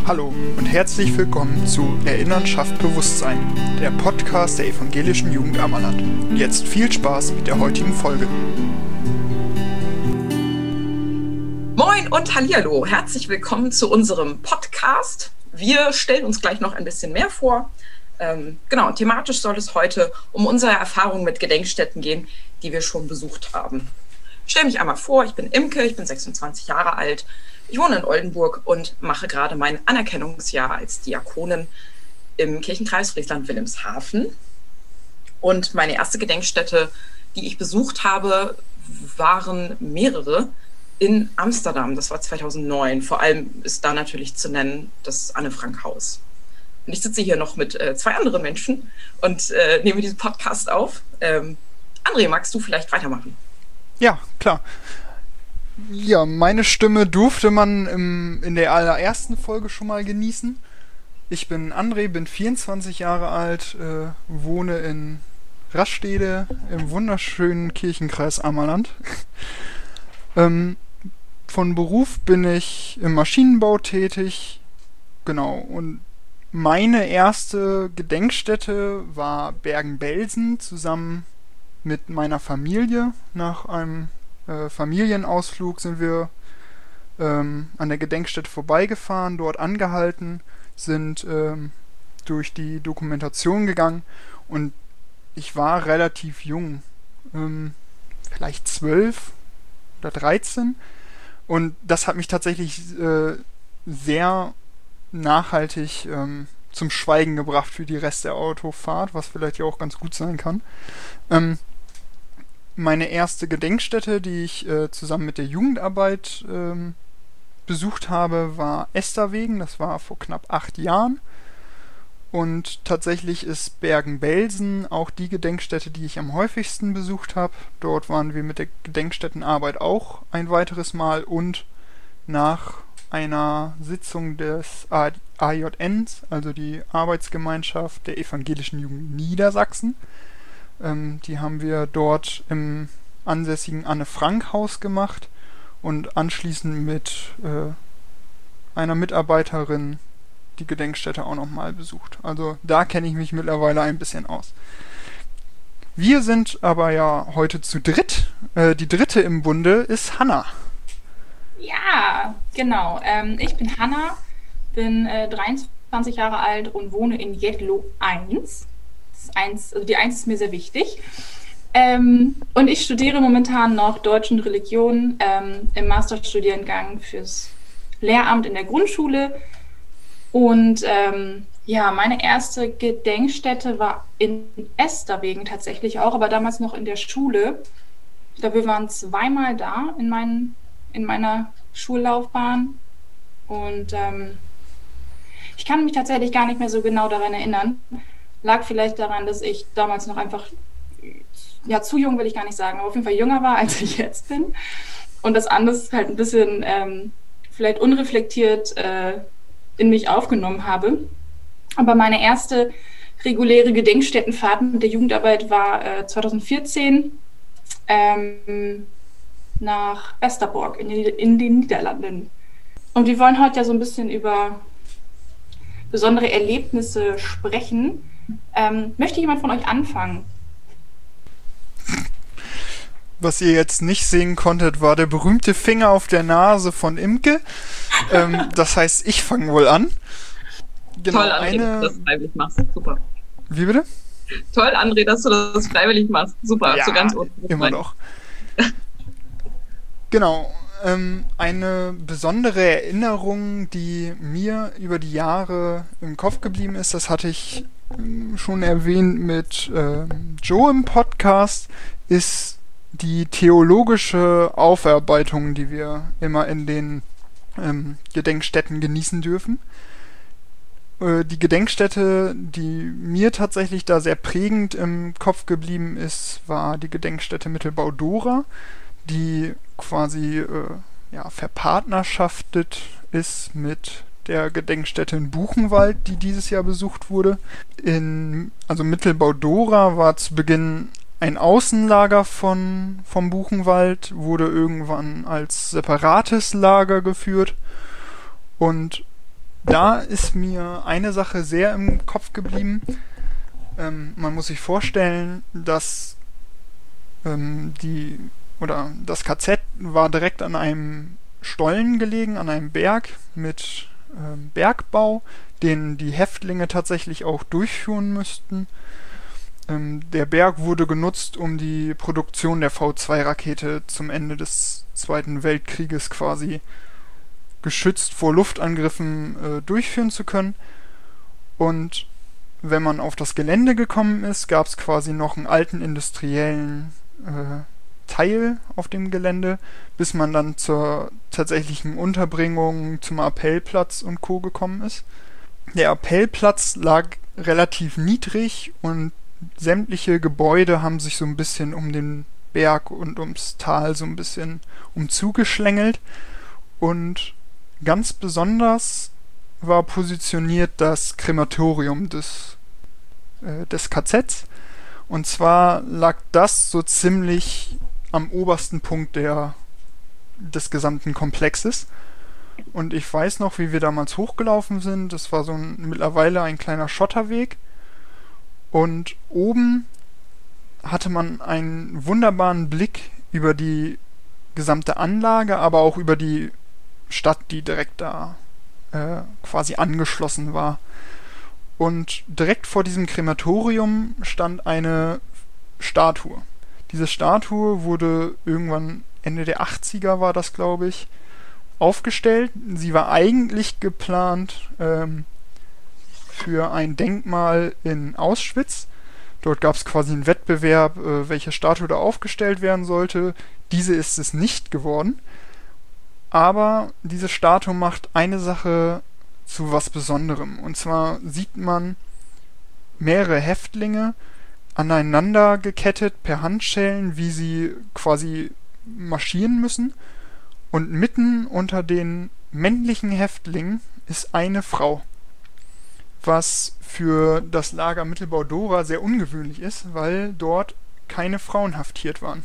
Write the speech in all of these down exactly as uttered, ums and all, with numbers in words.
Hallo und herzlich willkommen zu Erinnern schafft Bewusstsein, der Podcast der Evangelischen Jugend Ammerland. Und jetzt viel Spaß mit der heutigen Folge. Moin und hallihallo, herzlich willkommen zu unserem Podcast. Wir stellen uns gleich noch ein bisschen mehr vor. Ähm, genau, thematisch soll es heute um unsere Erfahrungen mit Gedenkstätten gehen, die wir schon besucht haben. Ich stelle mich einmal vor, ich bin Imke, ich bin sechsundzwanzig Jahre alt. Ich wohne in Oldenburg und mache gerade mein Anerkennungsjahr als Diakonin im Kirchenkreis Friesland-Wilhelmshaven. Und meine erste Gedenkstätte, die ich besucht habe, waren mehrere in Amsterdam. Das war zweitausendneun. Vor allem ist da natürlich zu nennen das Anne-Frank-Haus. Und ich sitze hier noch mit äh, zwei anderen Menschen und äh, nehme diesen Podcast auf. Ähm, André, magst du vielleicht weitermachen? Ja, klar. Ja, meine Stimme durfte man im, in der allerersten Folge schon mal genießen. Ich bin André, bin vierundzwanzig Jahre alt, äh, wohne in Rastede im wunderschönen Kirchenkreis Ammerland. ähm, von Beruf bin ich im Maschinenbau tätig. Genau, und meine erste Gedenkstätte war Bergen-Belsen zusammen mit meiner Familie. Nach einem äh, Familienausflug sind wir ähm, an der Gedenkstätte vorbeigefahren, dort angehalten, sind ähm, durch die Dokumentation gegangen und ich war relativ jung, ähm, vielleicht zwölf oder dreizehn, und das hat mich tatsächlich äh, sehr nachhaltig ähm, zum Schweigen gebracht für die Rest der Autofahrt, was vielleicht ja auch ganz gut sein kann. Ähm, meine erste Gedenkstätte, die ich äh, zusammen mit der Jugendarbeit ähm, besucht habe, war Esterwegen. Das war vor knapp acht Jahren. Und tatsächlich ist Bergen-Belsen auch die Gedenkstätte, die ich am häufigsten besucht habe. Dort waren wir mit der Gedenkstättenarbeit auch ein weiteres Mal und nach einer Sitzung des A J Ns, also die Arbeitsgemeinschaft der Evangelischen Jugend Niedersachsen. Ähm, die haben wir dort im ansässigen Anne-Frank-Haus gemacht und anschließend mit äh, einer Mitarbeiterin die Gedenkstätte auch nochmal besucht. Also da kenne ich mich mittlerweile ein bisschen aus. Wir sind aber ja heute zu dritt. Äh, die dritte im Bunde ist Hanna. Ja, genau. Ähm, ich bin Hanna, bin äh, dreiundzwanzig Jahre alt und wohne in Jedlo eins. Das eins, also die eins ist mir sehr wichtig. Ähm, und ich studiere momentan noch Deutsch und Religion ähm, im Masterstudiengang fürs Lehramt in der Grundschule. Und ähm, ja, meine erste Gedenkstätte war in Esterwegen tatsächlich auch, aber damals noch in der Schule. Ich glaube, wir waren zweimal da in meinen in meiner Schullaufbahn und ähm, ich kann mich tatsächlich gar nicht mehr so genau daran erinnern. Lag vielleicht daran, dass ich damals noch einfach, ja, zu jung will ich gar nicht sagen, aber auf jeden Fall jünger war, als ich jetzt bin und das alles halt ein bisschen ähm, vielleicht unreflektiert äh, in mich aufgenommen habe. Aber meine erste reguläre Gedenkstättenfahrt mit der Jugendarbeit war äh, zweitausendvierzehn ähm, nach Westerbork in, in den Niederlanden. Und wir wollen heute ja so ein bisschen über besondere Erlebnisse sprechen. Ähm, möchte jemand von euch anfangen? Was ihr jetzt nicht sehen konntet, war der berühmte Finger auf der Nase von Imke. ähm, das heißt, ich fange wohl an. Genau, Toll, André, eine... dass du das freiwillig machst. Super. Wie bitte? Toll, André, dass du das freiwillig machst. Super, ja, so ganz immer noch. Genau, ähm, eine besondere Erinnerung, die mir über die Jahre im Kopf geblieben ist, das hatte ich ähm, schon erwähnt mit ähm, Joe im Podcast, ist die theologische Aufarbeitung, die wir immer in den ähm, Gedenkstätten genießen dürfen. Äh, die Gedenkstätte, die mir tatsächlich da sehr prägend im Kopf geblieben ist, war die Gedenkstätte Mittelbau-Dora, die quasi äh, ja, verpartnerschaftet ist mit der Gedenkstätte in Buchenwald, die dieses Jahr besucht wurde. In, also Mittelbau-Dora war zu Beginn ein Außenlager von, vom Buchenwald, wurde irgendwann als separates Lager geführt und da ist mir eine Sache sehr im Kopf geblieben. Ähm, man muss sich vorstellen, dass ähm, die oder das K Z war direkt an einem Stollen gelegen, an einem Berg mit ähm, Bergbau, den die Häftlinge tatsächlich auch durchführen müssten. Ähm, der Berg wurde genutzt, um die Produktion der V zwei Rakete zum Ende des Zweiten Weltkrieges quasi geschützt vor Luftangriffen äh, durchführen zu können. Und wenn man auf das Gelände gekommen ist, gab es quasi noch einen alten industriellen äh, Teil auf dem Gelände, bis man dann zur tatsächlichen Unterbringung zum Appellplatz und Co. gekommen ist. Der Appellplatz lag relativ niedrig und sämtliche Gebäude haben sich so ein bisschen um den Berg und ums Tal so ein bisschen umzugeschlängelt. Und ganz besonders war positioniert das Krematorium des, äh, des K Zs. Und zwar lag das so ziemlich am obersten Punkt der, des gesamten Komplexes. Und ich weiß noch, wie wir damals hochgelaufen sind. Das war so ein, mittlerweile ein kleiner Schotterweg. Und oben hatte man einen wunderbaren Blick über die gesamte Anlage, aber auch über die Stadt, die direkt da äh, quasi angeschlossen war. Und direkt vor diesem Krematorium stand eine Statue. Diese Statue wurde irgendwann Ende der achtziger, war das, glaube ich, aufgestellt. Sie war eigentlich geplant ähm, für ein Denkmal in Auschwitz. Dort gab es quasi einen Wettbewerb, äh, welche Statue da aufgestellt werden sollte. Diese ist es nicht geworden. Aber diese Statue macht eine Sache zu was Besonderem. Und zwar sieht man mehrere Häftlinge aneinander gekettet per Handschellen, wie sie quasi marschieren müssen. Und mitten unter den männlichen Häftlingen ist eine Frau. Was für das Lager Mittelbau-Dora sehr ungewöhnlich ist, weil dort keine Frauen haftiert waren.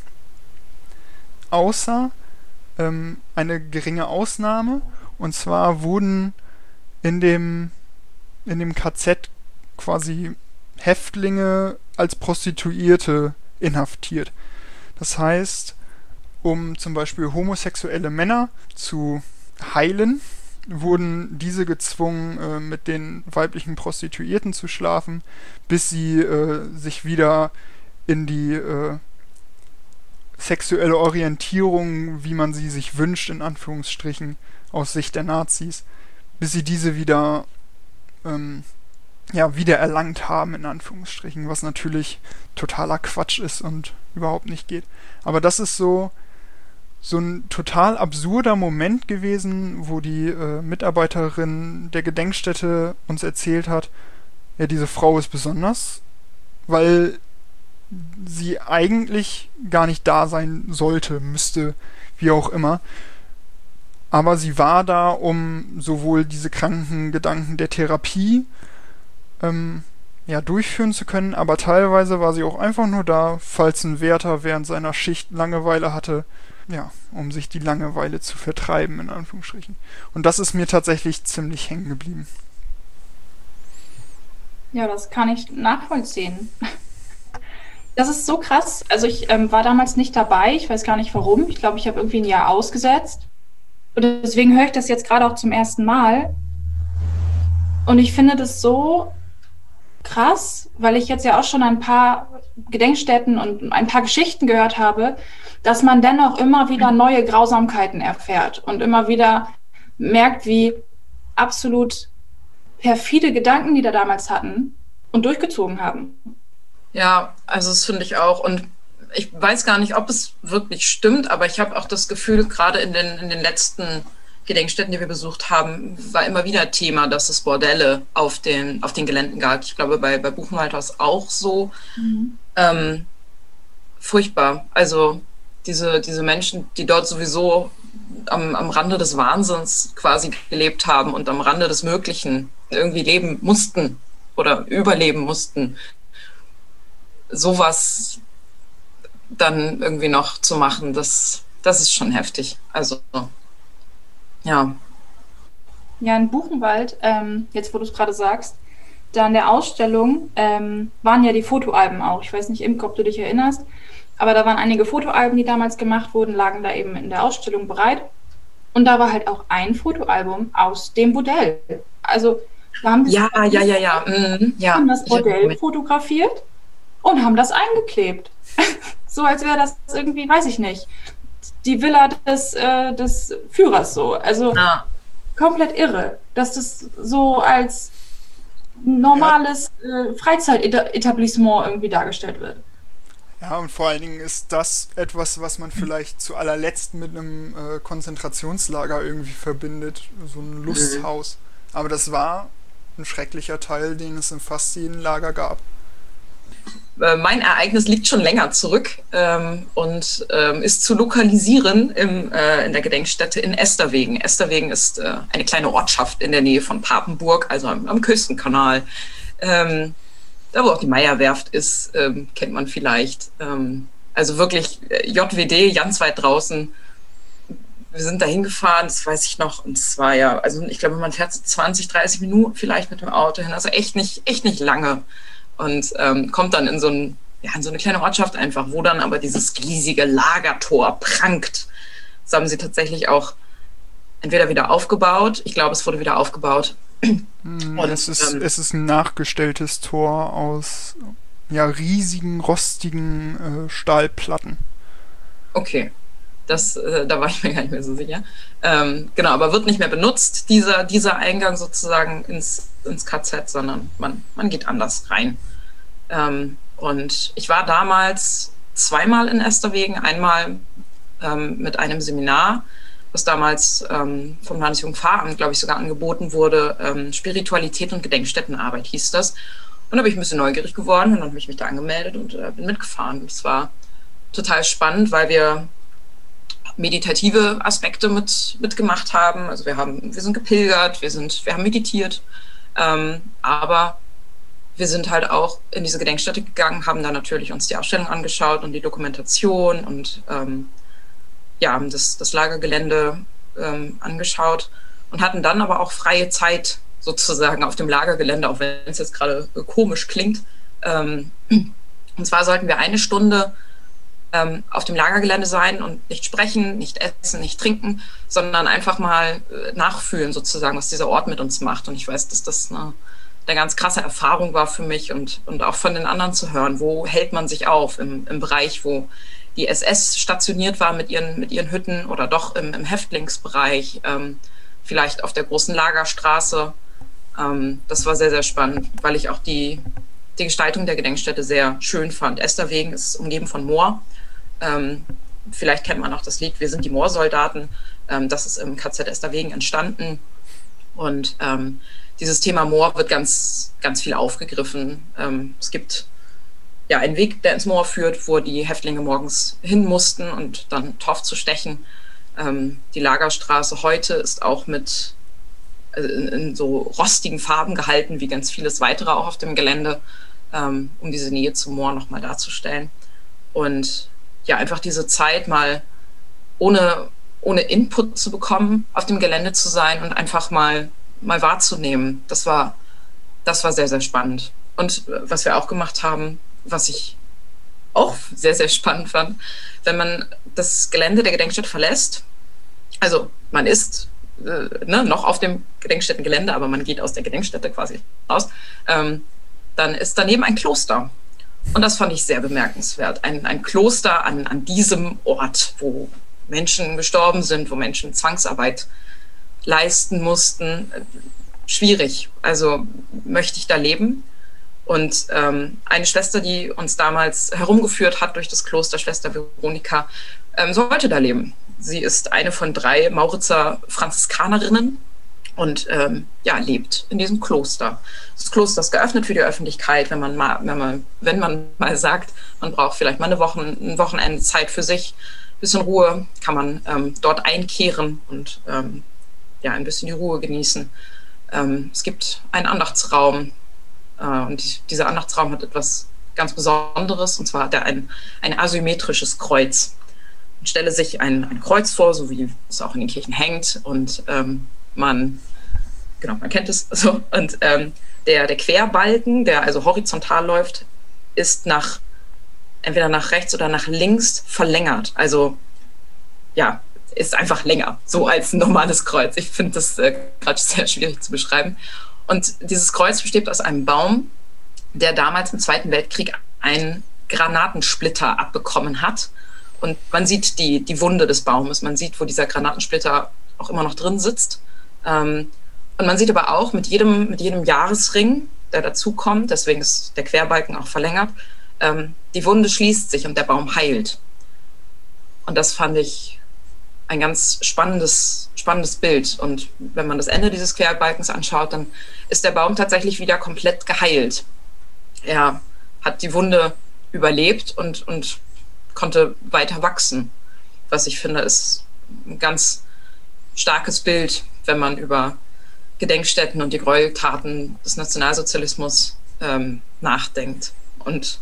Außer ähm, eine geringe Ausnahme, und zwar wurden in dem, in dem K Z quasi Häftlinge als Prostituierte inhaftiert. Das heißt, um zum Beispiel homosexuelle Männer zu heilen, wurden diese gezwungen, äh, mit den weiblichen Prostituierten zu schlafen, bis sie äh, sich wieder in die äh, sexuelle Orientierung, wie man sie sich wünscht, in Anführungsstrichen, aus Sicht der Nazis, bis sie diese wieder ähm, ja, wieder erlangt haben, in Anführungsstrichen, was natürlich totaler Quatsch ist und überhaupt nicht geht. Aber das ist so so ein total absurder Moment gewesen, wo die äh, Mitarbeiterin der Gedenkstätte uns erzählt hat, ja, diese Frau ist besonders, weil sie eigentlich gar nicht da sein sollte, müsste, wie auch immer. Aber sie war da, um sowohl diese kranken Gedanken der Therapie ähm, ja, durchführen zu können, aber teilweise war sie auch einfach nur da, falls ein Wärter während seiner Schicht Langeweile hatte, ja, um sich die Langeweile zu vertreiben, in Anführungsstrichen. Und das ist mir tatsächlich ziemlich hängen geblieben. Ja, das kann ich nachvollziehen. Das ist so krass. Also ich ähm, war damals nicht dabei. Ich weiß gar nicht warum. Ich glaube, ich habe irgendwie ein Jahr ausgesetzt. Und deswegen höre ich das jetzt gerade auch zum ersten Mal. Und ich finde das so krass, weil ich jetzt ja auch schon ein paar Gedenkstätten und ein paar Geschichten gehört habe, dass man dennoch immer wieder neue Grausamkeiten erfährt und immer wieder merkt, wie absolut perfide Gedanken die da damals hatten und durchgezogen haben. Ja, also das finde ich auch. Und ich weiß gar nicht, ob es wirklich stimmt, aber ich habe auch das Gefühl, gerade in den, in den letzten Gedenkstätten, die wir besucht haben, war immer wieder Thema, dass es Bordelle auf den, auf den Geländen gab. Ich glaube, bei, bei Buchenwald war es auch so. Mhm. Ähm, furchtbar. Also diese, diese Menschen, die dort sowieso am, am Rande des Wahnsinns quasi gelebt haben und am Rande des Möglichen irgendwie leben mussten oder überleben mussten, sowas dann irgendwie noch zu machen, das, das ist schon heftig. Also, ja. Ja, in Buchenwald, ähm, jetzt wo du es gerade sagst, da in der Ausstellung ähm, waren ja die Fotoalben auch. Ich weiß nicht, Imke, ob du dich erinnerst, aber da waren einige Fotoalben, die damals gemacht wurden, lagen da eben in der Ausstellung bereit. Und da war halt auch ein Fotoalbum aus dem Bordell. Also da haben die Ja, ja, ja, ja. Mhm, ja. haben das Bordell fotografiert und haben das eingeklebt. So als wäre das irgendwie, weiß ich nicht, die Villa des, äh, des Führers so. Also Ah. komplett irre, dass das so als normales äh, Freizeitetablissement irgendwie dargestellt wird. Ja, und vor allen Dingen ist das etwas, was man vielleicht zu allerletzt mit einem äh, Konzentrationslager irgendwie verbindet, so ein Lusthaus. Aber das war ein schrecklicher Teil, den es in fast jedem Lager gab. Äh, Mein Ereignis liegt schon länger zurück ähm, und ähm, ist zu lokalisieren im, äh, in der Gedenkstätte in Esterwegen. Esterwegen ist äh, eine kleine Ortschaft in der Nähe von Papenburg, also am, am Küstenkanal. Ähm, da, wo auch die Meierwerft ist, ähm, kennt man vielleicht. Ähm, also wirklich äh, J W D, ganz weit draußen. Wir sind da hingefahren, das weiß ich noch, und es war ja, also ich glaube, man fährt so zwanzig, dreißig Minuten vielleicht mit dem Auto hin, also echt nicht, echt nicht lange. Und ähm, kommt dann in so, ein, ja, in so eine kleine Ortschaft einfach, wo dann aber dieses riesige Lagertor prangt. Das haben sie tatsächlich auch entweder wieder aufgebaut, ich glaube, es wurde wieder aufgebaut. Mm, Und, es, ist, ähm, es ist ein nachgestelltes Tor aus ja, riesigen, rostigen äh, Stahlplatten. Okay, das, äh, da war ich mir gar nicht mehr so sicher. Ähm, genau, aber wird nicht mehr benutzt, dieser, dieser Eingang sozusagen ins, ins K Z, sondern man, man geht anders rein. Ähm, und ich war damals zweimal in Esterwegen, einmal ähm, mit einem Seminar, was damals ähm, vom Landesjugendpfarramt, glaube ich, sogar angeboten wurde. Ähm, Spiritualität und Gedenkstättenarbeit hieß das. Und da bin ich ein bisschen neugierig geworden und dann habe ich mich da angemeldet und äh, bin mitgefahren. Das war total spannend, weil wir meditative Aspekte mit, mitgemacht haben. Also wir haben, wir sind gepilgert, wir sind, wir haben meditiert, ähm, aber wir sind halt auch in diese Gedenkstätte gegangen, haben da natürlich uns die Ausstellung angeschaut und die Dokumentation und ähm, ja, haben das, das Lagergelände ähm, angeschaut und hatten dann aber auch freie Zeit sozusagen auf dem Lagergelände, auch wenn es jetzt gerade komisch klingt. Ähm, und zwar sollten wir eine Stunde ähm, auf dem Lagergelände sein und nicht sprechen, nicht essen, nicht trinken, sondern einfach mal äh, nachfühlen sozusagen, was dieser Ort mit uns macht. Und ich weiß, dass das eine, eine ganz krasse Erfahrung war für mich und, und auch von den anderen zu hören, wo hält man sich auf im, im Bereich, wo die S S stationiert war mit ihren, mit ihren Hütten oder doch im, im Häftlingsbereich, ähm, vielleicht auf der großen Lagerstraße. Ähm, das war sehr, sehr spannend, weil ich auch die, die Gestaltung der Gedenkstätte sehr schön fand. Esterwegen ist umgeben von Moor. Ähm, vielleicht kennt man auch das Lied Wir sind die Moorsoldaten. Ähm, das ist im K Z Esterwegen entstanden. Und ähm, dieses Thema Moor wird ganz, ganz viel aufgegriffen. Ähm, es gibt ja einen Weg, der ins Moor führt, wo die Häftlinge morgens hin mussten und dann Torf zu stechen. Ähm, die Lagerstraße heute ist auch mit also in, in so rostigen Farben gehalten, wie ganz vieles weitere auch auf dem Gelände, ähm, um diese Nähe zum Moor nochmal darzustellen. Und ja, einfach diese Zeit mal ohne, ohne Input zu bekommen, auf dem Gelände zu sein und einfach mal, mal wahrzunehmen. Das war, das war sehr, sehr spannend. Und was wir auch gemacht haben, was ich auch sehr, sehr spannend fand, wenn man das Gelände der Gedenkstätte verlässt, also man ist äh, ne, noch auf dem Gedenkstättengelände, aber man geht aus der Gedenkstätte quasi raus, ähm, dann ist daneben ein Kloster. Und das fand ich sehr bemerkenswert. Ein, ein Kloster an, an diesem Ort, wo Menschen gestorben sind, wo Menschen Zwangsarbeit leisten mussten. Schwierig. Also möchte ich da leben? Und ähm, eine Schwester, die uns damals herumgeführt hat durch das Kloster, Schwester Veronika, ähm, sollte da leben. Sie ist eine von drei Mauritzer Franziskanerinnen und ähm, ja, lebt in diesem Kloster. Das Kloster ist geöffnet für die Öffentlichkeit, wenn man mal, wenn man, wenn man mal sagt, man braucht vielleicht mal eine Woche, ein Wochenende Zeit für sich, ein bisschen Ruhe, kann man ähm, dort einkehren und ähm, ja, ein bisschen die Ruhe genießen. Ähm, es gibt einen Andachtsraum, und dieser Andachtsraum hat etwas ganz Besonderes, und zwar hat er ein, ein asymmetrisches Kreuz. Man stelle sich ein, ein Kreuz vor, so wie es auch in den Kirchen hängt, und ähm, man genau, man kennt es so. Und ähm, der, der Querbalken, der also horizontal läuft, ist nach entweder nach rechts oder nach links verlängert. Also ja, ist einfach länger, so als ein normales Kreuz. Ich finde das äh, gerade sehr schwierig zu beschreiben. Und dieses Kreuz besteht aus einem Baum, der damals im Zweiten Weltkrieg einen Granatensplitter abbekommen hat. Und man sieht die, die Wunde des Baumes, man sieht, wo dieser Granatensplitter auch immer noch drin sitzt. Ähm, und man sieht aber auch mit jedem, mit jedem Jahresring, der dazukommt, deswegen ist der Querbalken auch verlängert, ähm, die Wunde schließt sich und der Baum heilt. Und das fand ich ein ganz spannendes, spannendes Bild. Und wenn man das Ende dieses Querbalkens anschaut, dann ist der Baum tatsächlich wieder komplett geheilt. Er hat die Wunde überlebt und, und konnte weiter wachsen. Was ich finde, ist ein ganz starkes Bild, wenn man über Gedenkstätten und die Gräueltaten des Nationalsozialismus ähm, nachdenkt. Und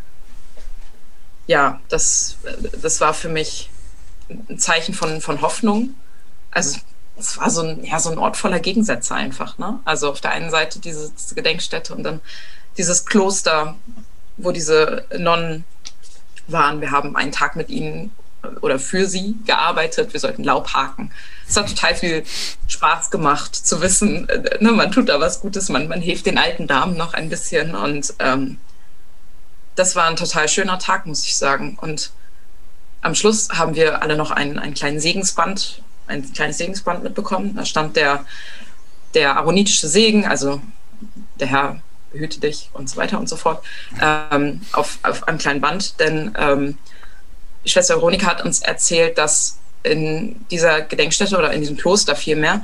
ja, das, das war für mich ein Zeichen von, von Hoffnung. Also es war so ein, ja, so ein Ort voller Gegensätze einfach. Ne? Also auf der einen Seite diese, diese Gedenkstätte und dann dieses Kloster, wo diese Nonnen waren. Wir haben einen Tag mit ihnen oder für sie gearbeitet. Wir sollten Laub haken. Es hat total viel Spaß gemacht zu wissen, ne, man tut da was Gutes, man, man hilft den alten Damen noch ein bisschen. Und ähm, das war ein total schöner Tag, muss ich sagen. Und am Schluss haben wir alle noch einen, einen kleinen Segensband, ein kleines Segensband mitbekommen. Da stand der, der aaronitische Segen, also der Herr behüte dich und so weiter und so fort, ähm, auf, auf einem kleinen Band. Denn ähm, die Schwester Veronika hat uns erzählt, dass in dieser Gedenkstätte oder in diesem Kloster vielmehr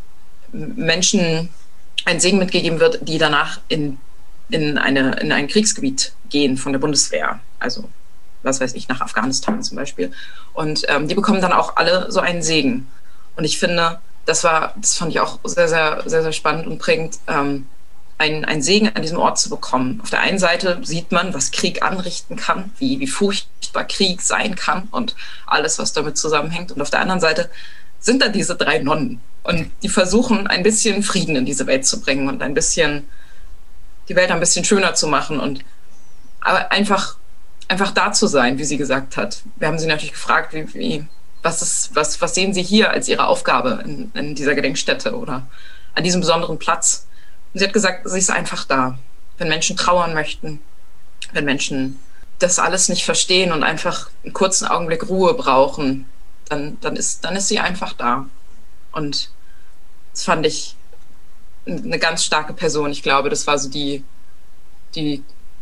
Menschen ein Segen mitgegeben wird, die danach in, in, eine, in ein Kriegsgebiet gehen von der Bundeswehr. Also was weiß ich, nach Afghanistan zum Beispiel. Und ähm, die bekommen dann auch alle so einen Segen. Und ich finde, das war, das fand ich auch sehr, sehr, sehr, sehr spannend und prägend, ähm, einen, einen Segen an diesem Ort zu bekommen. Auf der einen Seite sieht man, was Krieg anrichten kann, wie, wie furchtbar Krieg sein kann und alles, was damit zusammenhängt. Und auf der anderen Seite sind da diese drei Nonnen. Und die versuchen, ein bisschen Frieden in diese Welt zu bringen und ein bisschen, die Welt ein bisschen schöner zu machen und aber einfach, einfach da zu sein, wie sie gesagt hat. Wir haben sie natürlich gefragt, wie, wie, was, ist, was, was sehen Sie hier als Ihre Aufgabe in, in dieser Gedenkstätte oder an diesem besonderen Platz? Und sie hat gesagt, sie ist einfach da. Wenn Menschen trauern möchten, wenn Menschen das alles nicht verstehen und einfach einen kurzen Augenblick Ruhe brauchen, dann, dann, ist, dann ist sie einfach da. Und das fand ich eine ganz starke Person. Ich glaube, das war so die, die,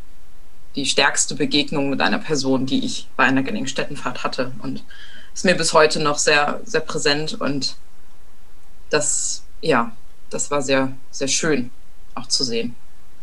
die stärkste Begegnung mit einer Person, die ich bei einer Gedenkstättenfahrt hatte. Und ist mir bis heute noch sehr, sehr präsent. Und das, ja, das war sehr, sehr schön auch zu sehen.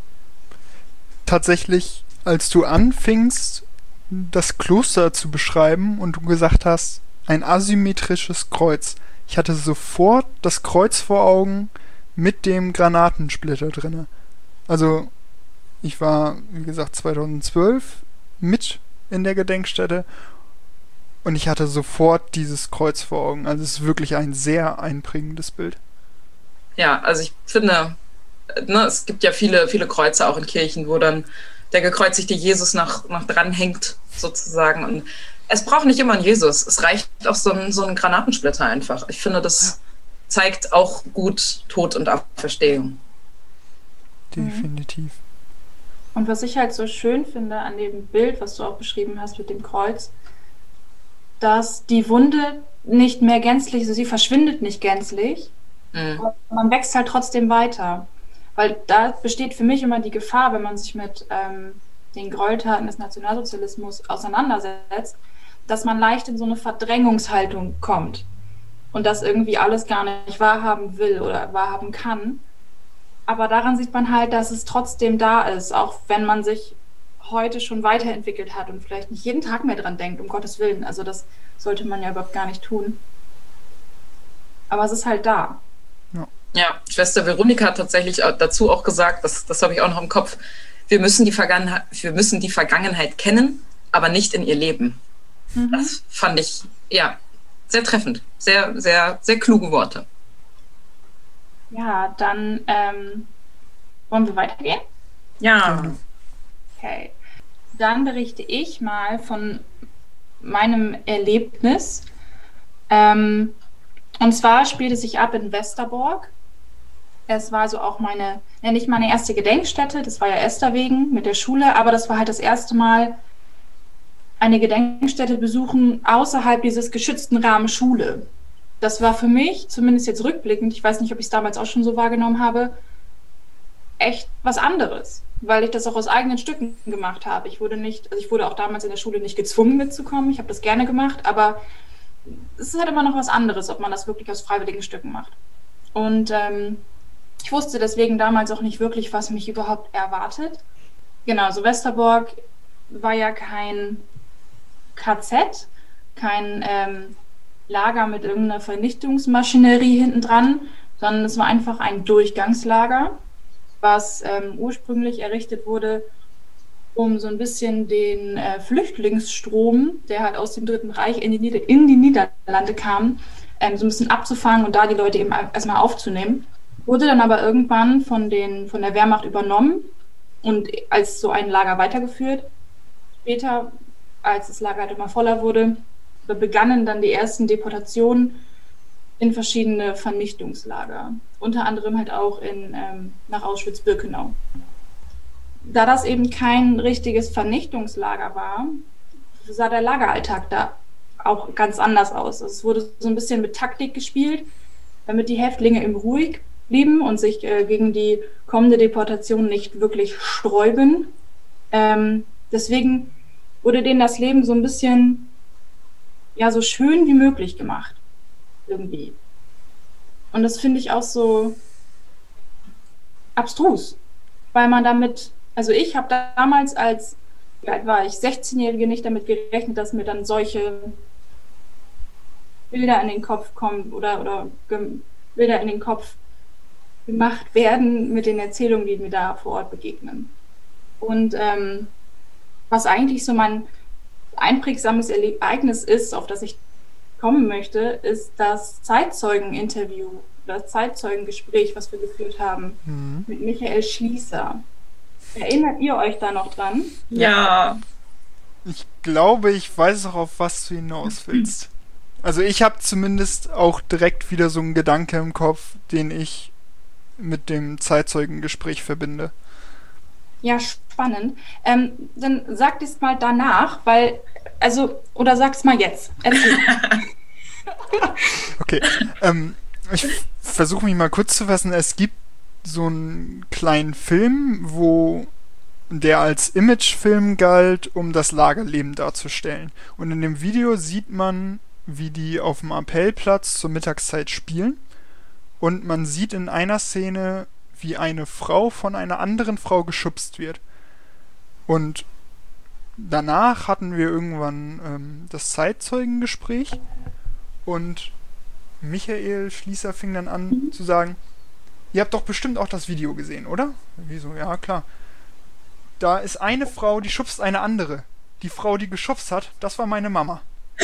Tatsächlich, als du anfingst, das Kloster zu beschreiben und du gesagt hast, ein asymmetrisches Kreuz. Ich hatte sofort das Kreuz vor Augen mit dem Granatensplitter drinne. Also, ich war, wie gesagt, zweitausendzwölf mit in der Gedenkstätte und ich hatte sofort dieses Kreuz vor Augen. Also, es ist wirklich ein sehr einprägendes Bild. Ja, also ich finde, ne, es gibt ja viele, viele Kreuze auch in Kirchen, wo dann der gekreuzigte Jesus noch, noch dran hängt, sozusagen. Und es braucht nicht immer einen Jesus. Es reicht auch so ein, so ein Granatensplitter einfach. Ich finde, das zeigt auch gut Tod und Auferstehung. Definitiv. Und was ich halt so schön finde an dem Bild, was du auch beschrieben hast mit dem Kreuz, dass die Wunde nicht mehr gänzlich, also sie verschwindet nicht gänzlich, mhm. aber man wächst halt trotzdem weiter. Weil da besteht für mich immer die Gefahr, wenn man sich mit ähm, den Gräueltaten des Nationalsozialismus auseinandersetzt, dass man leicht in so eine Verdrängungshaltung kommt und das irgendwie alles gar nicht wahrhaben will oder wahrhaben kann. Aber daran sieht man halt, dass es trotzdem da ist, auch wenn man sich heute schon weiterentwickelt hat und vielleicht nicht jeden Tag mehr dran denkt, um Gottes Willen. Also das sollte man ja überhaupt gar nicht tun. Aber es ist halt da. Ja, ja, Schwester Veronika hat tatsächlich dazu auch gesagt, das, das habe ich auch noch im Kopf, wir müssen die Vergangenheit, wir müssen die Vergangenheit kennen, aber nicht in ihr Leben. Mhm. Das fand ich, ja, sehr treffend. Sehr, sehr, sehr kluge Worte. Ja, dann ähm, wollen wir weitergehen? Ja. Okay. Dann berichte ich mal von meinem Erlebnis. Ähm, und zwar spielte es sich ab in Westerbork. Es war so auch meine, ja, nicht meine erste Gedenkstätte, das war ja Esterwegen mit der Schule, aber das war halt das erste Mal eine Gedenkstätte besuchen außerhalb dieses geschützten Rahmens Schule. Das war für mich, zumindest jetzt rückblickend, ich weiß nicht, ob ich es damals auch schon so wahrgenommen habe, echt was anderes, weil ich das auch aus eigenen Stücken gemacht habe. Ich wurde nicht, also ich wurde auch damals in der Schule nicht gezwungen mitzukommen, ich habe das gerne gemacht, aber es ist halt immer noch was anderes, ob man das wirklich aus freiwilligen Stücken macht. Und ähm, ich wusste deswegen damals auch nicht wirklich, was mich überhaupt erwartet. Genau, so Westerbork war ja kein K Z, kein ähm, Lager mit irgendeiner Vernichtungsmaschinerie hinten dran, sondern es war einfach ein Durchgangslager, was ähm, ursprünglich errichtet wurde, um so ein bisschen den äh, Flüchtlingsstrom, der halt aus dem Dritten Reich in die, Nieder- in die Niederlande kam, ähm, so ein bisschen abzufangen und da die Leute eben erstmal aufzunehmen. Wurde dann aber irgendwann von, den, von der Wehrmacht übernommen und als so ein Lager weitergeführt. Später, als das Lager halt immer voller wurde, begannen dann die ersten Deportationen in verschiedene Vernichtungslager. Unter anderem halt auch in, ähm, nach Auschwitz-Birkenau. Da das eben kein richtiges Vernichtungslager war, sah der Lageralltag da auch ganz anders aus. Also es wurde so ein bisschen mit Taktik gespielt, damit die Häftlinge eben ruhig blieben und sich äh, gegen die kommende Deportation nicht wirklich sträuben. Ähm, deswegen wurde denen das Leben so ein bisschen ja so schön wie möglich gemacht. Irgendwie. Und das finde ich auch so abstrus, weil man damit, also ich habe damals als, wie alt war ich, sechzehnjährige nicht damit gerechnet, dass mir dann solche Bilder in den Kopf kommen oder, oder ge- Bilder in den Kopf gemacht werden mit den Erzählungen, die mir da vor Ort begegnen. Und ähm, was eigentlich so mein einprägsames Ereignis ist, auf das ich kommen möchte, ist das Zeitzeugeninterview, das Zeitzeugengespräch, was wir geführt haben mhm. mit Michael Schließer. Erinnert ihr euch da noch dran? Ja. Ich glaube, ich weiß auch, auf was du hinaus willst. Also ich habe zumindest auch direkt wieder so einen Gedanke im Kopf, den ich mit dem Zeitzeugengespräch verbinde. Ja, spannend. Ähm, dann sagt es mal danach, weil, also, oder sag's mal jetzt. Okay, ähm, ich versuche mich mal kurz zu fassen. Es gibt so einen kleinen Film, wo der als Imagefilm galt, um das Lagerleben darzustellen. Und in dem Video sieht man, wie die auf dem Appellplatz zur Mittagszeit spielen. Und man sieht in einer Szene, wie eine Frau von einer anderen Frau geschubst wird. Und danach hatten wir irgendwann ähm, das Zeitzeugengespräch und Michael Schließer fing dann an mhm. zu sagen, ihr habt doch bestimmt auch das Video gesehen, oder? Wieso? Ja, klar. Da ist eine Frau, die schubst eine andere. Die Frau, die geschubst hat, das war meine Mama.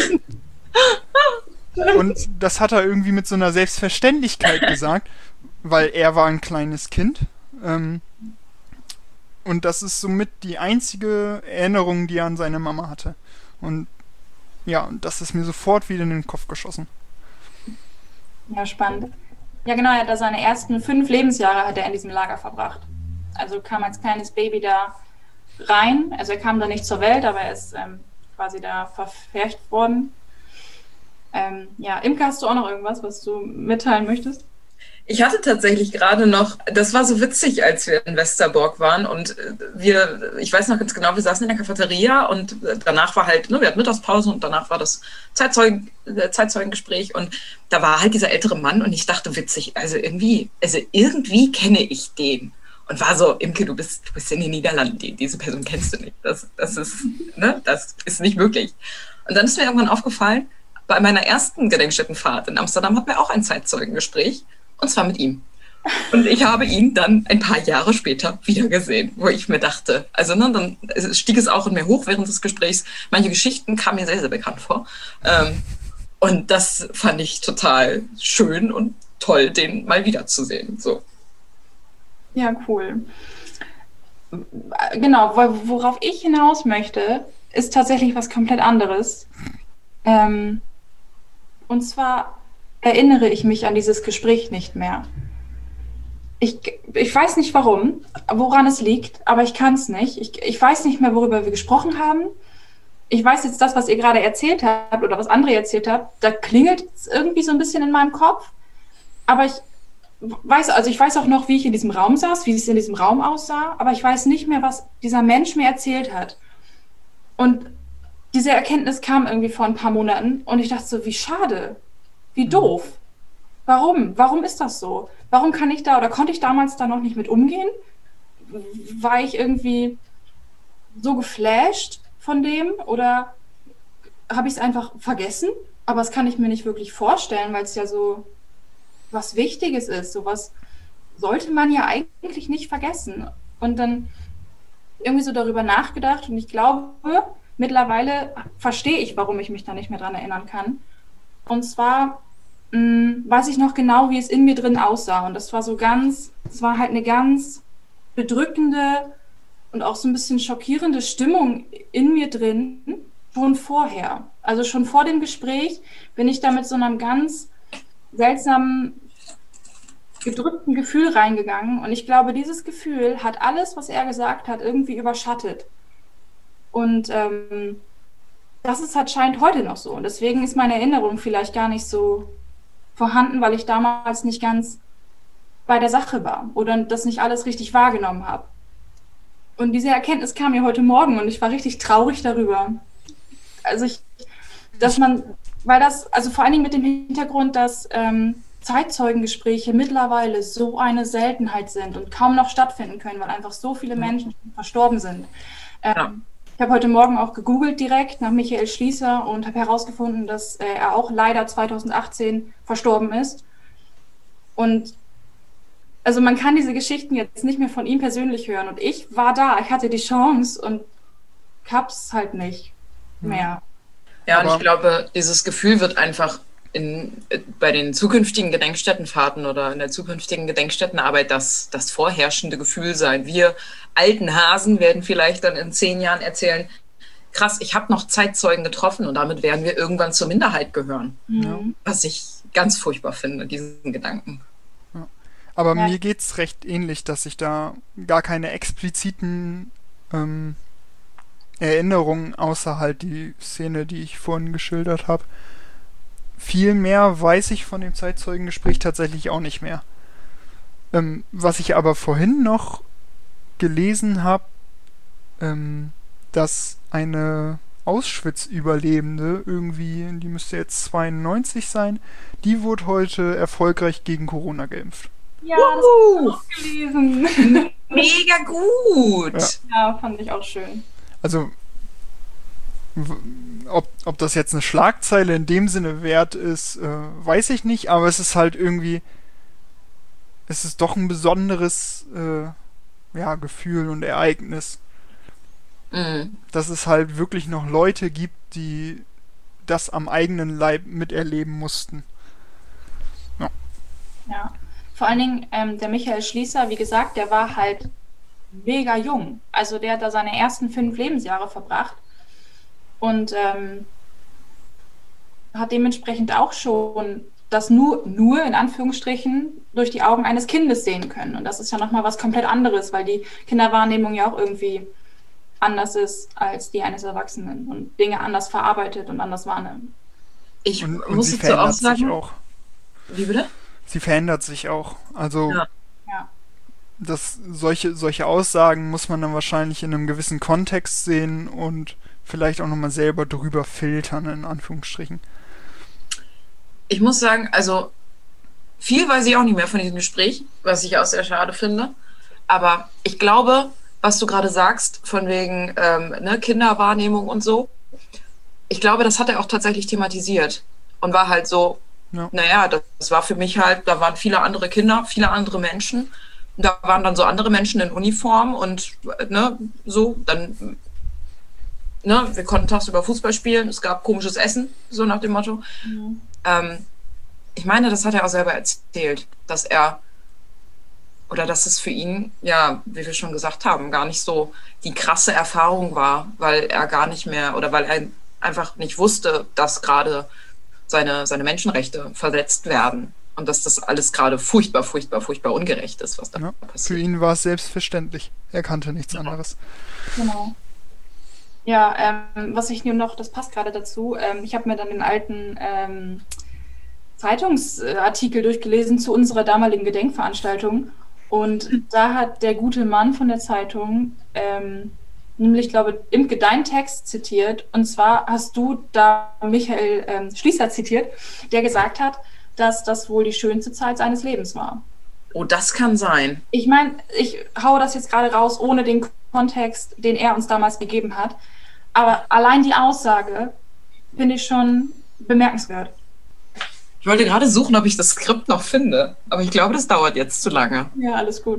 Und das hat er irgendwie mit so einer Selbstverständlichkeit gesagt, weil er war ein kleines Kind. Ähm, und das ist somit die einzige Erinnerung, die er an seine Mama hatte. Und ja, das ist mir sofort wieder in den Kopf geschossen. Ja, spannend. Ja, genau, er hat da seine ersten fünf Lebensjahre hat er in diesem Lager verbracht. Also kam als kleines Baby da rein. Also er kam da nicht zur Welt, aber er ist ähm, quasi da verfercht worden. Ähm, ja, Imke, hast du auch noch irgendwas, was du mitteilen möchtest? Ich hatte tatsächlich gerade noch, das war so witzig, als wir in Westerbork waren und wir, ich weiß noch ganz genau, wir saßen in der Cafeteria und danach war halt, ne, wir hatten Mittagspause und danach war das Zeitzeugen, Zeitzeugengespräch und da war halt dieser ältere Mann und ich dachte, witzig, also irgendwie, also irgendwie kenne ich den. Und war so, Imke, du bist, du bist in den Niederlanden, die, diese Person kennst du nicht. Das, das ist, ne, das ist nicht möglich. Und dann ist mir irgendwann aufgefallen, bei meiner ersten Gedenkstättenfahrt in Amsterdam hatten wir auch ein Zeitzeugengespräch. Und zwar mit ihm. Und ich habe ihn dann ein paar Jahre später wieder gesehen, wo ich mir dachte, also ne, dann stieg es auch in mir hoch während des Gesprächs. Manche Geschichten kamen mir sehr, sehr bekannt vor. Ähm, und das fand ich total schön und toll, den mal wiederzusehen. So. Ja, cool. Genau, worauf ich hinaus möchte, ist tatsächlich was komplett anderes. Ähm, und zwar erinnere ich mich an dieses Gespräch nicht mehr. Ich, ich weiß nicht warum, woran es liegt, aber ich kann es nicht. Ich, ich weiß nicht mehr, worüber wir gesprochen haben. Ich weiß jetzt das, was ihr gerade erzählt habt oder was André erzählt habt, da klingelt es irgendwie so ein bisschen in meinem Kopf. Aber ich weiß, also ich weiß auch noch, wie ich in diesem Raum saß, wie es in diesem Raum aussah, aber ich weiß nicht mehr, was dieser Mensch mir erzählt hat. Und diese Erkenntnis kam irgendwie vor ein paar Monaten und ich dachte so, wie schade, wie doof. Warum? Warum ist das so? Warum kann ich da oder konnte ich damals da noch nicht mit umgehen? War ich irgendwie so geflasht von dem oder habe ich es einfach vergessen? Aber das kann ich mir nicht wirklich vorstellen, weil es ja so was Wichtiges ist. Sowas sollte man ja eigentlich nicht vergessen. Und dann irgendwie so darüber nachgedacht und ich glaube, mittlerweile verstehe ich, warum ich mich da nicht mehr dran erinnern kann. Und zwar mh, weiß ich noch genau, wie es in mir drin aussah. Und das war so ganz, es war halt eine ganz bedrückende und auch so ein bisschen schockierende Stimmung in mir drin, schon vorher. Also schon vor dem Gespräch bin ich da mit so einem ganz seltsamen, gedrückten Gefühl reingegangen. Und ich glaube, dieses Gefühl hat alles, was er gesagt hat, irgendwie überschattet. Und ähm, das ist halt scheint heute noch so. Und deswegen ist meine Erinnerung vielleicht gar nicht so vorhanden, weil ich damals nicht ganz bei der Sache war oder das nicht alles richtig wahrgenommen habe. Und diese Erkenntnis kam mir heute Morgen und ich war richtig traurig darüber. Also ich, dass man, weil das, also vor allen Dingen mit dem Hintergrund, dass ähm, Zeitzeugengespräche mittlerweile so eine Seltenheit sind und kaum noch stattfinden können, weil einfach so viele Menschen verstorben sind. Ähm, ja. Ich habe heute Morgen auch gegoogelt direkt nach Michael Schließer und habe herausgefunden, dass äh, er auch leider zwanzig achtzehn verstorben ist. Und also man kann diese Geschichten jetzt nicht mehr von ihm persönlich hören. Und ich war da, ich hatte die Chance und hab's halt nicht mehr. Ja, und ich glaube, dieses Gefühl wird einfach in, bei den zukünftigen Gedenkstättenfahrten oder in der zukünftigen Gedenkstättenarbeit das, das vorherrschende Gefühl sein. Wir alten Hasen werden vielleicht dann in zehn Jahren erzählen, krass, ich habe noch Zeitzeugen getroffen und damit werden wir irgendwann zur Minderheit gehören. Mhm. Was ich ganz furchtbar finde, diesen Gedanken. Ja. Aber ja. Mir geht's recht ähnlich, dass ich da gar keine expliziten ähm, Erinnerungen, außer halt die Szene, die ich vorhin geschildert habe. Viel mehr weiß ich von dem Zeitzeugengespräch tatsächlich auch nicht mehr. Ähm, was ich aber vorhin noch gelesen habe, ähm, dass eine Auschwitz-Überlebende, irgendwie, die müsste jetzt zweiundneunzig sein, die wurde heute erfolgreich gegen Corona geimpft. Ja, das habe ich auch gelesen. Mega gut! Ja. Ja, fand ich auch schön. Also, ob, ob das jetzt eine Schlagzeile in dem Sinne wert ist, äh, weiß ich nicht, aber es ist halt irgendwie, es ist doch ein besonderes äh, ja, Gefühl und Ereignis, mhm. dass es halt wirklich noch Leute gibt, die das am eigenen Leib miterleben mussten. Ja. Ja, vor allen Dingen ähm, der Michael Schließer, wie gesagt, der war halt mega jung. Also der hat da seine ersten fünf Lebensjahre verbracht und ähm, hat dementsprechend auch schon das nur, nur in Anführungsstrichen durch die Augen eines Kindes sehen können. Und das ist ja nochmal was komplett anderes, weil die Kinderwahrnehmung ja auch irgendwie anders ist als die eines Erwachsenen und Dinge anders verarbeitet und anders wahrnimmt. Ich und, und muss sie dazu auch verändert sagen, sich auch. Wie bitte? Sie verändert sich auch. Also ja. Ja. Das, solche, solche Aussagen muss man dann wahrscheinlich in einem gewissen Kontext sehen und vielleicht auch nochmal selber drüber filtern, in Anführungsstrichen. Ich muss sagen, also viel weiß ich auch nicht mehr von diesem Gespräch, was ich auch sehr schade finde. Aber ich glaube, was du gerade sagst, von wegen ähm, ne, Kinderwahrnehmung und so, ich glaube, das hat er auch tatsächlich thematisiert und war halt so, ja. naja, das, das war für mich halt, da waren viele andere Kinder, viele andere Menschen. Und da waren dann so andere Menschen in Uniform und ne, so, dann, ne, wir konnten tagsüber Fußball spielen, es gab komisches Essen, so nach dem Motto. Mhm. Ähm, ich meine, das hat er auch selber erzählt, dass er, oder dass es für ihn, ja, wie wir schon gesagt haben, gar nicht so die krasse Erfahrung war, weil er gar nicht mehr, oder weil er einfach nicht wusste, dass gerade seine, seine Menschenrechte verletzt werden und dass das alles gerade furchtbar, furchtbar, furchtbar ungerecht ist, was da Ja, passiert. für ihn war es selbstverständlich. Er kannte nichts Ja. anderes. Genau. Ja, ähm, was ich nur noch, das passt gerade dazu, ähm, ich habe mir dann den alten ähm, Zeitungsartikel durchgelesen zu unserer damaligen Gedenkveranstaltung und da hat der gute Mann von der Zeitung ähm, nämlich, glaube ich, im Gedenktext zitiert, und zwar hast du da Michael ähm, Schließer zitiert, der gesagt hat, dass das wohl die schönste Zeit seines Lebens war. Oh, das kann sein. Ich meine, ich haue das jetzt gerade raus, ohne den Kontext, den er uns damals gegeben hat, aber allein die Aussage finde ich schon bemerkenswert. Ich wollte gerade suchen, ob ich das Skript noch finde, aber ich glaube, das dauert jetzt zu lange. Ja, alles gut.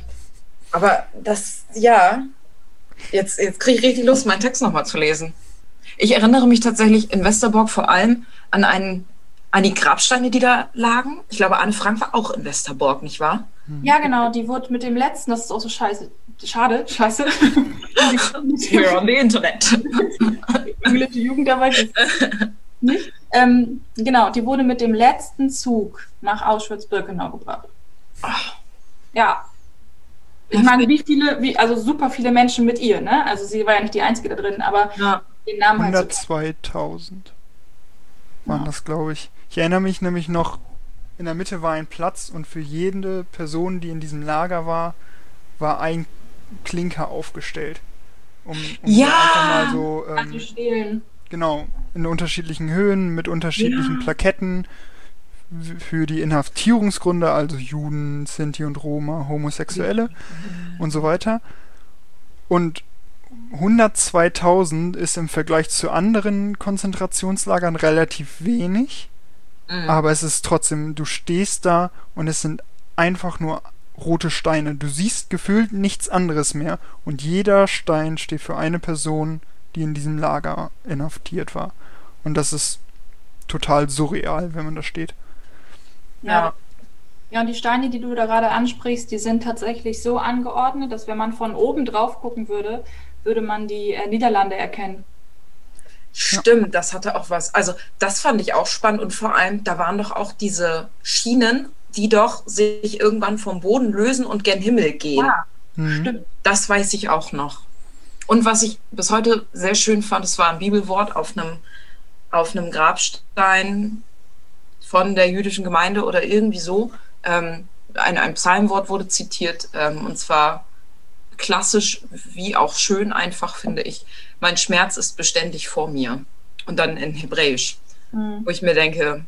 Aber das, ja, jetzt, jetzt kriege ich richtig Lust, meinen Text nochmal zu lesen. Ich erinnere mich tatsächlich in Westerbork vor allem an, einen, an die Grabsteine, die da lagen. Ich glaube, Anne Frank war auch in Westerbork, nicht wahr? Ja, genau, die wurde mit dem letzten, das ist auch so scheiße, schade, scheiße. We're on the Internet. Englische Jugend dabei nicht. Ähm, genau, die wurde mit dem letzten Zug nach Auschwitz-Birkenau gebracht. Ach. Ja. Ich meine, wie viele, wie, also super viele Menschen mit ihr, ne? Also sie war ja nicht die Einzige da drin, aber Ja. den Namen halt so. hundertzweitausend waren Ja. das, glaube ich. Ich erinnere mich nämlich noch, in der Mitte war ein Platz und für jede Person, die in diesem Lager war, war ein Klinker aufgestellt. Um, um Ja! einfach mal so, Also ähm, stehlen. genau, in unterschiedlichen Höhen, mit unterschiedlichen Ja. Plaketten w- für die Inhaftierungsgründe, also Juden, Sinti und Roma, Homosexuelle und so weiter. Und hundertzweitausend ist im Vergleich zu anderen Konzentrationslagern relativ wenig, Mhm. aber es ist trotzdem, du stehst da und es sind einfach nur rote Steine. Du siehst gefühlt nichts anderes mehr und jeder Stein steht für eine Person, die in diesem Lager inhaftiert war. Und das ist total surreal, wenn man da steht. Ja. Ja. Ja, und die Steine, die du da gerade ansprichst, die sind tatsächlich so angeordnet, dass wenn man von oben drauf gucken würde, würde man die äh, Niederlande erkennen. Stimmt, das hatte auch was. Also das fand ich auch spannend und vor allem, da waren doch auch diese Schienen, die doch sich irgendwann vom Boden lösen und gen Himmel gehen. Ja. Mhm. Stimmt. Das weiß ich auch noch. Und was ich bis heute sehr schön fand, es war ein Bibelwort auf einem, auf einem Grabstein von der jüdischen Gemeinde oder irgendwie so. Ähm, ein, ein Psalmwort wurde zitiert, ähm, und zwar klassisch wie auch schön einfach, finde ich. Mein Schmerz ist beständig vor mir. Und dann in Hebräisch, Mhm. wo ich mir denke,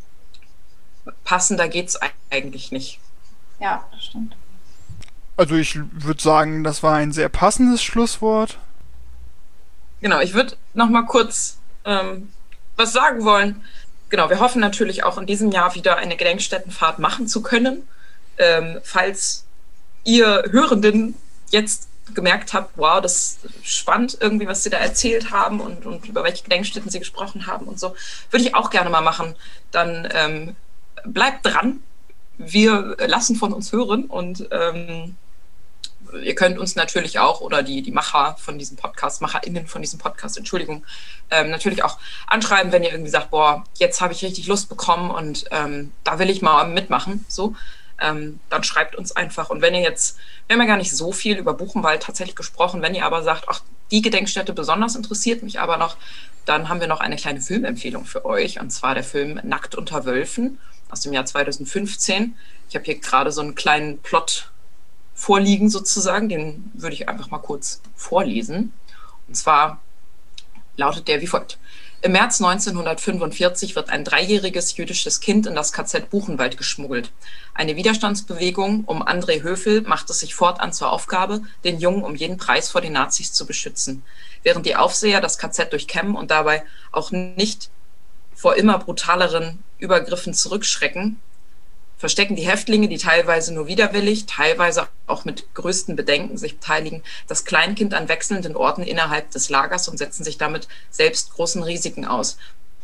passender geht's eigentlich nicht. Ja, das stimmt. Also ich würde sagen, das war ein sehr passendes Schlusswort. Genau, ich würde noch mal kurz ähm, was sagen wollen. Genau, wir hoffen natürlich auch in diesem Jahr wieder eine Gedenkstättenfahrt machen zu können. Ähm, falls ihr Hörenden jetzt gemerkt habt, wow, das ist spannend irgendwie, was sie da erzählt haben und, und über welche Gedenkstätten sie gesprochen haben und so, würde ich auch gerne mal machen. Dann ähm, bleibt dran. Wir lassen von uns hören und ähm, ihr könnt uns natürlich auch, oder die, die Macher von diesem Podcast, MacherInnen von diesem Podcast, Entschuldigung, ähm, natürlich auch anschreiben, wenn ihr irgendwie sagt, boah, jetzt habe ich richtig Lust bekommen und ähm, da will ich mal mitmachen, so. Ähm, dann schreibt uns einfach. Und wenn ihr jetzt, wir haben ja gar nicht so viel über Buchenwald tatsächlich gesprochen, wenn ihr aber sagt, ach, die Gedenkstätte besonders interessiert mich aber noch, dann haben wir noch eine kleine Filmempfehlung für euch, und zwar der Film Nackt unter Wölfen aus dem Jahr zweitausendfünfzehn. Ich habe hier gerade so einen kleinen Plot vorliegen sozusagen, den würde ich einfach mal kurz vorlesen. Und zwar lautet der wie folgt. Im März neunzehnhundertfünfundvierzig wird ein dreijähriges jüdisches Kind in das K Z Buchenwald geschmuggelt. Eine Widerstandsbewegung um André Höfel macht es sich fortan zur Aufgabe, den Jungen um jeden Preis vor den Nazis zu beschützen. Während die Aufseher das K Z durchkämmen und dabei auch nicht vor immer brutaleren Übergriffen zurückschrecken, verstecken die Häftlinge, die teilweise nur widerwillig, teilweise auch mit größten Bedenken sich beteiligen, das Kleinkind an wechselnden Orten innerhalb des Lagers und setzen sich damit selbst großen Risiken aus.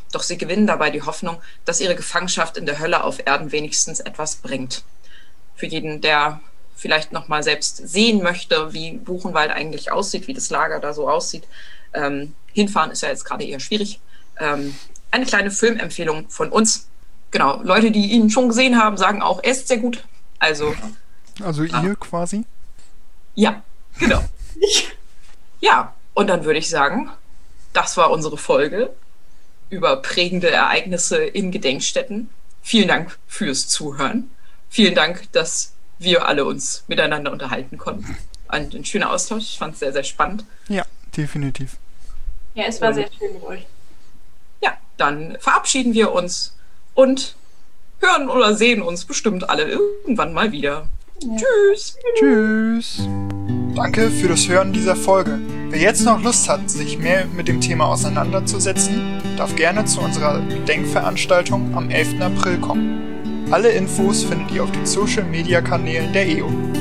Doch sie gewinnen dabei die Hoffnung, dass ihre Gefangenschaft in der Hölle auf Erden wenigstens etwas bringt. Für jeden, der vielleicht noch mal selbst sehen möchte, wie Buchenwald eigentlich aussieht, wie das Lager da so aussieht. Ähm, hinfahren ist ja jetzt gerade eher schwierig. Ähm, eine kleine Filmempfehlung von uns. Genau, Leute, die ihn schon gesehen haben, sagen auch, er ist sehr gut. Also, also ihr ah. quasi? Ja, genau. Ja, und dann würde ich sagen, das war unsere Folge über prägende Ereignisse in Gedenkstätten. Vielen Dank fürs Zuhören. Vielen Dank, dass wir alle uns miteinander unterhalten konnten. Ein, ein schöner Austausch. Ich fand es sehr, sehr spannend. Ja, definitiv. Ja, es war und, sehr schön mit euch. Ja, dann verabschieden wir uns und hören oder sehen uns bestimmt alle irgendwann mal wieder. Ja. Tschüss. Tschüss. Danke für das Hören dieser Folge. Wer jetzt noch Lust hat, sich mehr mit dem Thema auseinanderzusetzen, darf gerne zu unserer Gedenkveranstaltung am elften April kommen. Alle Infos findet ihr auf den Social-Media-Kanälen der E O.